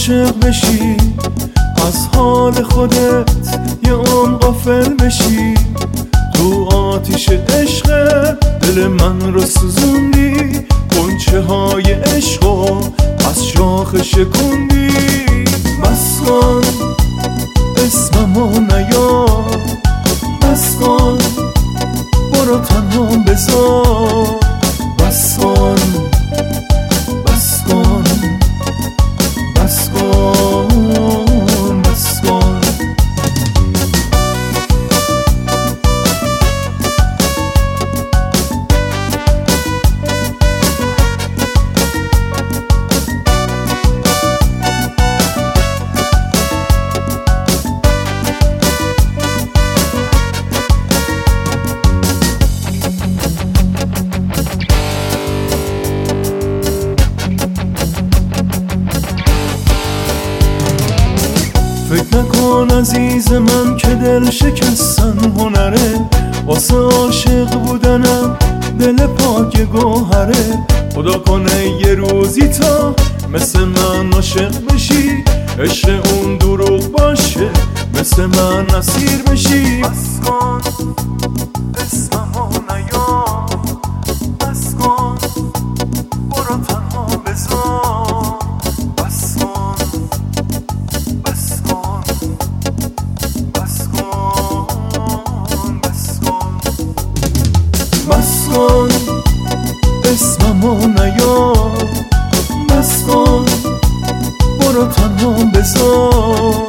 عاشق بشی، از حال خودت یه عمر غافل بشی. تو آتیش عشق دل من رو سوزوندی، غنچه های عشقو از شاخ شکوندی. بس کن اسممو نیار، بس کن برو تنها بذار. بس کن بس کن بس کن بس کن. فکر نکن عزیز من که دل شکستن هنره، واسه عاشق بودنم دل پاک گوهره. خدا کنه یه روزی تا مثل من عاشق بشی، عشق اون دروغ باشه مثل من اسیر بشی. بس کن اسممو نیار، بس کن برو تنها بذار. بس کن بس کن بس کن بس کن بس کن اسممو نیار، بس کن برو تنها بذار.